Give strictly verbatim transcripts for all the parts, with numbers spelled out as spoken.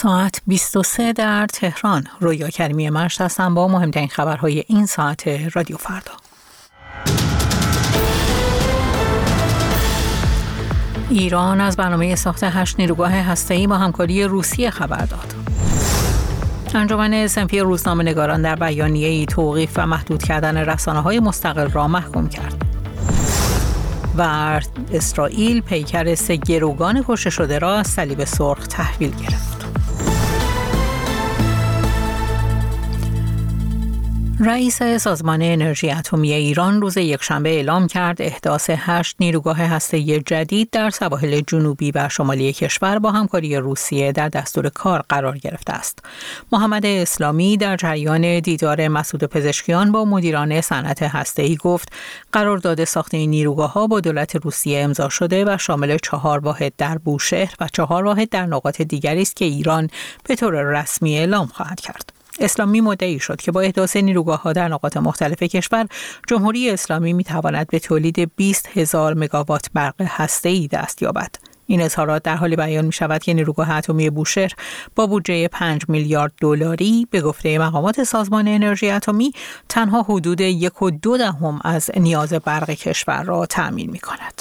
ساعت بیست و سه در تهران. رویا کریمی مشت هستم با مهمترین خبرهای این ساعت رادیو فردا. ایران از برنامه ساخت هشت نیروگاه هسته‌ای با همکاری روسیه خبر داد. انجمن صنفی روزنامه‌نگاران در بیانیه‌ای توقیف و محدود کردن رسانه‌های مستقل را محکوم کرد. و اسرائیل پیکر سه گروگان کشته شده را از صلیب سرخ تحویل گرفت. رئیس سازمان انرژی اتمی ایران روز یکشنبه اعلام کرد احداث هشت نیروگاه هسته‌ای جدید در سواحل جنوبی و شمالی کشور با همکاری روسیه در دستور کار قرار گرفته است. محمد اسلامی در جریان دیدار مسعود پزشکیان با مدیران صنعت هسته‌ای گفت قرارداد ساخت این نیروگاه‌ها با دولت روسیه امضا شده و شامل چهار واحد در بوشهر و چهار واحد در نقاط دیگری است که ایران به طور رسمی اعلام خواهد کرد. اسلامی مدعی شد که با احداث نیروگاه‌ها در نقاط مختلف کشور، جمهوری اسلامی می‌تواند به تولید بیست هزار مگاوات برق هسته‌ای دست یابد. این اظهارات در حالی بیان می‌شود که نیروگاه اتمی بوشهر با بودجه پنج میلیارد دلاری به گفته مقامات سازمان انرژی اتمی تنها حدود یک و دو دهم از نیاز برق کشور را تأمین می‌کند.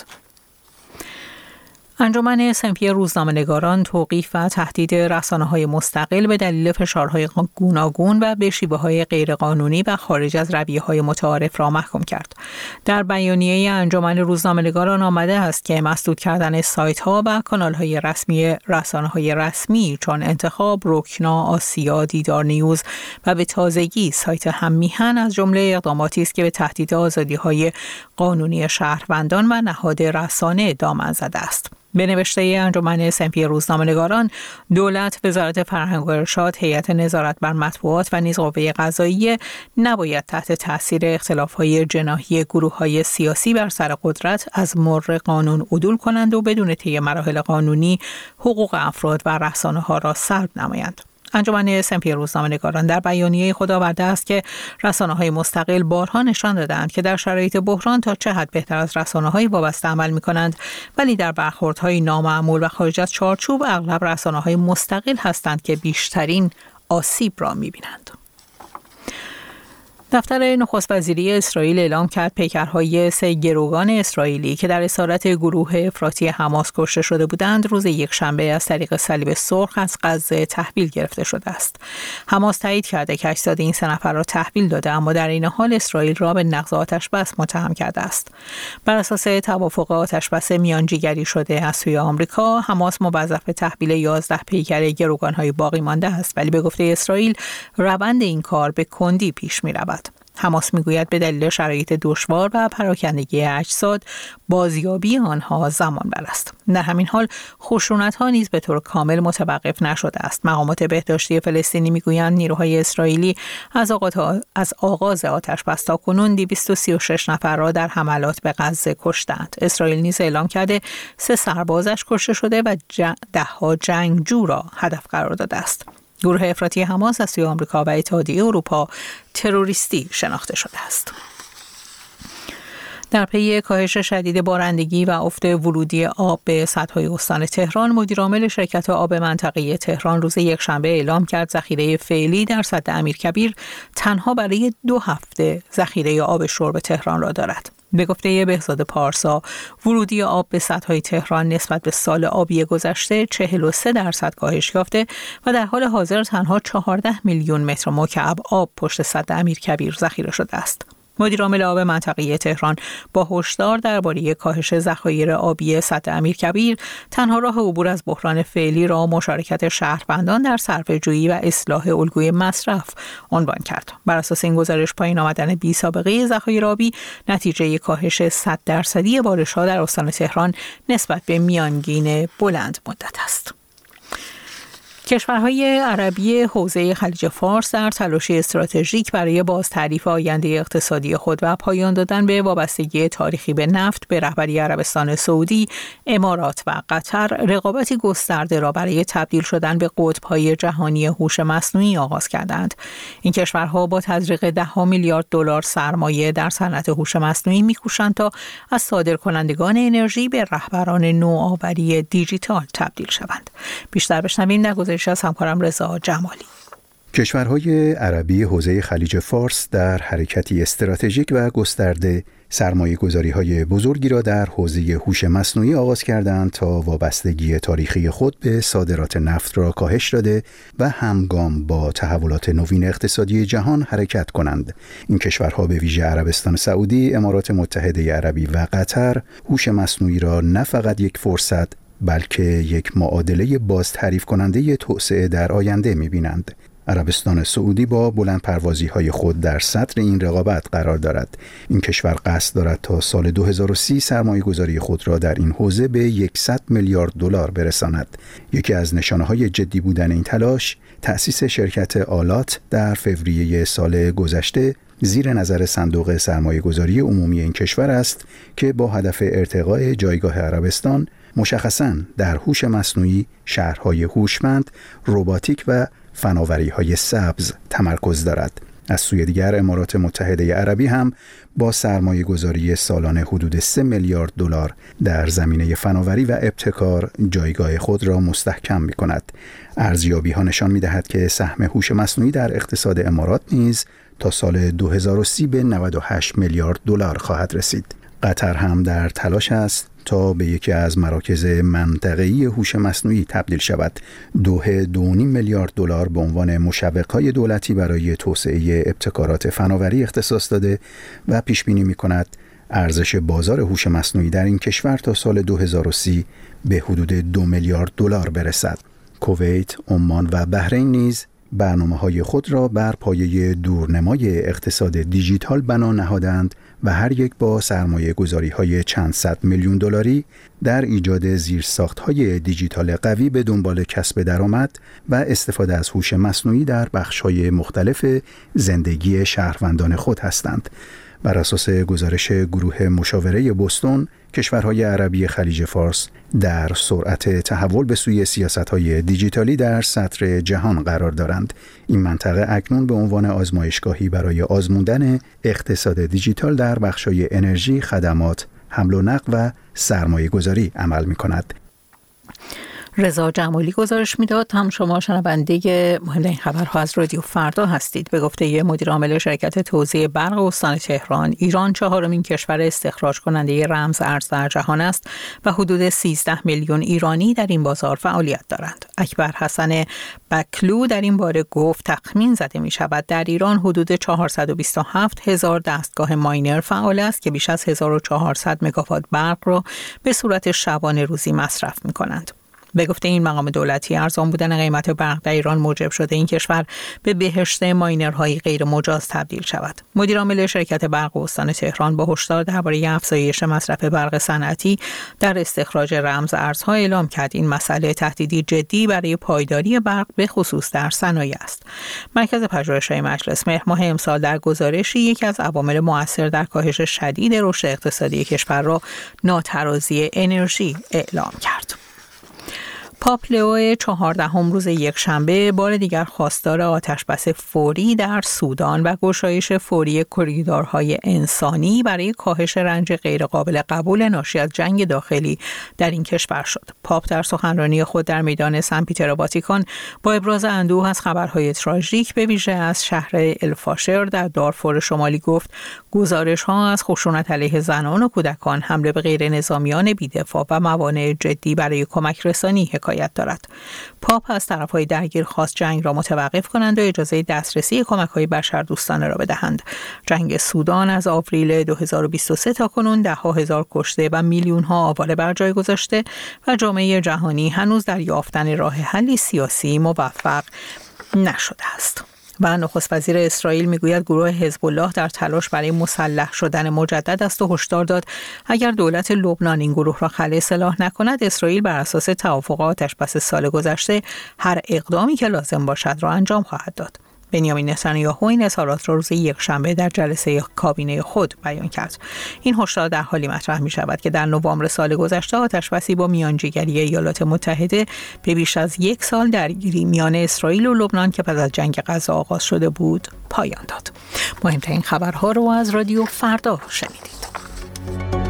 انجمن صنفی روزنامه‌نگاران توقیف و تهدید رسانه‌های مستقل به دلیل فشارهای گوناگون و به شیوه‌های غیرقانونی و خارج از رویه‌های متعارف را محکوم کرد. در بیانیه انجمن روزنامه‌نگاران آمده است که مسدود کردن سایت‌ها و کانال‌های رسمی رسانه‌های رسمی چون انتخاب، رکنا، آسیا، دیدار نیوز و به تازگی سایت هم میهن از جمله اقداماتی است که به تهدید آزادی‌های قانونی شهروندان و نهاد رسانه دامن زده است. به نوشته انجمن صنفی روزنامه‌نگاران، دولت، وزارت فرهنگ و ارشاد، هیئت نظارت بر مطبوعات و نیز قوه قضاییه نباید تحت تاثیر اختلاف‌های جناحی گروه‌های سیاسی بر سر قدرت از مر قانون عدول کنند و بدون طی مراحل قانونی حقوق افراد و رسانه‌ها را سلب نمایند. انجمن صنفی روزنامه‌نگاران در بیانیه خود آورده است که رسانه‌های مستقل بارها نشان دادند که در شرایط بحران تا چه حد بهتر از رسانه‌های وابسته عمل می‌کنند، ولی در برخوردهای نامعمول و خارج از چارچوب اغلب رسانه‌های مستقل هستند که بیشترین آسیب را می‌بینند. دفتر نخست وزیری اسرائیل اعلام کرد پیکرهای سه گروگان اسرائیلی که در اسارت گروه افراطی حماس کشته شده بودند روز یکشنبه از طریق صلیب سرخ از غزه تحویل گرفته شده است. حماس تایید کرده که اجساد این سه نفر را تحویل داده، اما در این حال اسرائیل را به نقض آتش‌بس متهم کرده است. بر اساس توافق آتش‌بس میانجیگری شده از سوی آمریکا، حماس موظف به تحویل یازده پیکر گروگان‌های باقی مانده است، ولی به گفته اسرائیل روند این کار به کندی پیش می‌رود. حماس میگوید به دلیل شرایط دشوار و پراکندگی اجساد بازیابی آنها زمان بر است. در همین حال خشونت‌ها نیز به طور کامل متوقف نشده است. مقامات بهداشتی فلسطینی میگویند نیروهای اسرائیلی از آغاز از آغاز آتش‌بس تاکنون دویست و سی و شش نفر را در حملات به غزه کشتند. اسرائیل نیز اعلام کرده سه سربازش کشته شده و ده‌ها جنگجو را هدف قرار داده است. گروه افراطی حماس از سوی آمریکا و اتحادیه اروپا تروریستی شناخته شده است. در پی کاهش شدید بارندگی و افت ورودی آب به سدهای استان تهران، مدیرعامل شرکت آب منطقه تهران روز یکشنبه اعلام کرد ذخیره فعلی در سد امیرکبیر تنها برای دو هفته ذخیره آب شرب تهران را دارد. به گفته بهزاد پارسا، ورودی آب به سدهای تهران نسبت به سال آبی گذشته چهل و سه درصد کاهش یافته و در حال حاضر تنها چهارده میلیون متر مکعب آب پشت سد امیرکبیر ذخیره شده است. مدیرعامل آب منطقه تهران با هشدار درباره کاهش ذخایر آبی سد امیرکبیر، تنها راه عبور از بحران فعلی را مشارکت شهروندان در صرفه‌جویی و اصلاح الگوی مصرف عنوان کرد. بر اساس این گزارش، پایین آمدن بی سابقه ذخایر آبی نتیجه کاهش صد درصدی بارش‌ها در استان تهران نسبت به میانگین بلند مدت است. کشورهای عربی حوزه خلیج فارس در تلاشی استراتژیک برای بازتعریف آینده اقتصادی خود و پایان دادن به وابستگی تاریخی به نفت به رهبری عربستان سعودی، امارات و قطر رقابتی گسترده را برای تبدیل شدن به قطب‌های جهانی هوش مصنوعی آغاز کردند. این کشورها با تزریق ده میلیارد دلار سرمایه در صنعت هوش مصنوعی می‌کوشند تا از صادرکنندگان انرژی به رهبران نوآوری دیجیتال تبدیل شوند. بیشتر بشنویم در گزارش بیش از همکارم رضا جمالی. کشورهای عربی حوزه خلیج فارس در حرکتی استراتژیک و گسترده سرمایه‌گذاری‌های بزرگی را در حوزه هوش مصنوعی آغاز کردند تا وابستگی تاریخی خود به صادرات نفت را کاهش داده و همگام با تحولات نوین اقتصادی جهان حرکت کنند. این کشورها به ویژه عربستان سعودی، امارات متحده عربی و قطر هوش مصنوعی را نه فقط یک فرصت بلکه یک معادله باز تعریف کننده توسعه در آینده می‌بینند. عربستان سعودی با بلند پروازی های خود در سطر این رقابت قرار دارد. این کشور قصد دارد تا سال دو هزار و سی سرمایه گذاری خود را در این حوزه به صد میلیارد دلار برساند. یکی از نشانه های جدی بودن این تلاش، تأسیس شرکت آلات در فوریه سال گذشته زیر نظر صندوق سرمایه گذاری عمومی این کشور است که با هدف ارتقاء جایگاه عربستان مشخصاً در هوش مصنوعی، شهرهای هوشمند، رباتیک و فناوری‌های سبز تمرکز دارد. از سوی دیگر امارات متحده عربی هم با سرمایه گذاری سالانه حدود سه میلیارد دلار در زمینه فناوری و ابتکار جایگاه خود را مستحکم می کند. ارزیابی ها نشان می دهد که سهم هوش مصنوعی در اقتصاد امارات نیز تا سال دو هزار و سی به نود و هشت میلیارد دلار خواهد رسید. قطر هم در تلاش است تا به یکی از مراکز منطقه‌ای هوش مصنوعی تبدیل شود. دوحه دو و نیم میلیارد دلار به عنوان مشوق‌های دولتی برای توسعه ابتکارات فناوری اختصاص داده و پیش بینی می‌کند ارزش بازار هوش مصنوعی در این کشور تا سال دو هزار و سی به حدود دو میلیارد دلار برسد. کویت، عمان و بحرین نیز برنامه‌های خود را بر پایه دورنمای اقتصاد دیجیتال بنا نهادند و هر یک با سرمایه گذاری‌های چند صد میلیون دلاری در ایجاد زیرساخت‌های دیجیتال قوی به دنبال کسب درآمد و استفاده از هوش مصنوعی در بخش‌های مختلف زندگی شهروندان خود هستند. بر اساس گزارش گروه مشاوره بوستون، کشورهای عربی خلیج فارس در سرعت تحول به سوی سیاست‌های دیجیتالی در سطر جهان قرار دارند. این منطقه اکنون به عنوان آزمایشگاهی برای آزموندن اقتصاد دیجیتال در بخش‌های انرژی، خدمات، حمل و نقل و سرمایه‌گذاری عمل می‌کند. رضا جمالی گزارش میداد. هم شما شنونده مهمترین خبرها از رادیو فردا هستید. به گفته مدیر عامل شرکت توزیع برق استان تهران، ایران چهارمین کشور استخراج کننده رمز ارز در جهان است و حدود سیزده میلیون ایرانی در این بازار فعالیت دارند. اکبر حسن بکلو در این باره گفت تخمین زده می شود در ایران حدود چهارصد و بیست و هفت هزار دستگاه ماینر فعال است که بیش از هزار و چهارصد مگاوات برق را به صورت شبانه روزی مصرف می کنند. به گفته این مقام دولتی، ارزان بودن قیمت برق در ایران موجب شده این کشور به بهشت ماینرهای غیر مجاز تبدیل شود. مدیر عامل شرکت برق استان تهران با هشدار درباره افزایش مصرف برق صنعتی در استخراج رمز ارزها اعلام کرد این مسئله تهدیدی جدی برای پایداری برق به خصوص در صنایع است. مرکز پژوهش‌های مجلس مهر ماه امسال در گزارشی یکی از عوامل مؤثر در کاهش شدید رشد اقتصادی کشور را ناترازی انرژی اعلام کرد. پاپ لئو چهاردهم روز یکشنبه بار دیگر خواستار آتشبس فوری در سودان و گشایش فوری کریدورهای انسانی برای کاهش رنج غیرقابل قبول ناشی از جنگ داخلی در این کشور شد. پاپ در سخنرانی خود در میدان سن پیتر واتیکان با ابراز اندوه از خبرهای تراژیک به ویژه از شهر الفاشر در دارفور شمالی گفت گزارش‌ها از خشونت علیه زنان و کودکان، حمله به غیر نظامیان بی‌دفاع و موانع جدی برای کمک رسانی حکایت دارد. پاپ از طرف‌های درگیر خواست جنگ را متوقف کنند و اجازه دسترسی کمک‌های بشردوستانه را بدهند. جنگ سودان از آوریل دو هزار و بیست و سه تا کنون ده ها هزار کشته و میلیون‌ها آواره بر جای گذاشته و جامعه جهانی هنوز در یافتن راه حلی سیاسی موفق نشده است. و نخست وزیر اسرائیل میگوید گروه حزب الله در تلاش برای مسلح شدن مجدد است و هشدار داد اگر دولت لبنان این گروه را خلع سلاح نکند، اسرائیل بر اساس توافق آتشبس سال گذشته هر اقدامی که لازم باشد را انجام خواهد داد. بنیامین نتانیاهو این اظهارات را روز یکشنبه در جلسه کابینه خود بیان کرد. این هشدار در حالی مطرح می شود که در نوامبر سال گذشته آتشبسی با میانجیگری ایالات متحده به بیش از یک سال درگیری میان اسرائیل و لبنان که پس از جنگ غزه آغاز شده بود پایان داد. مهمترین خبرها رو از رادیو فردا شنیدید.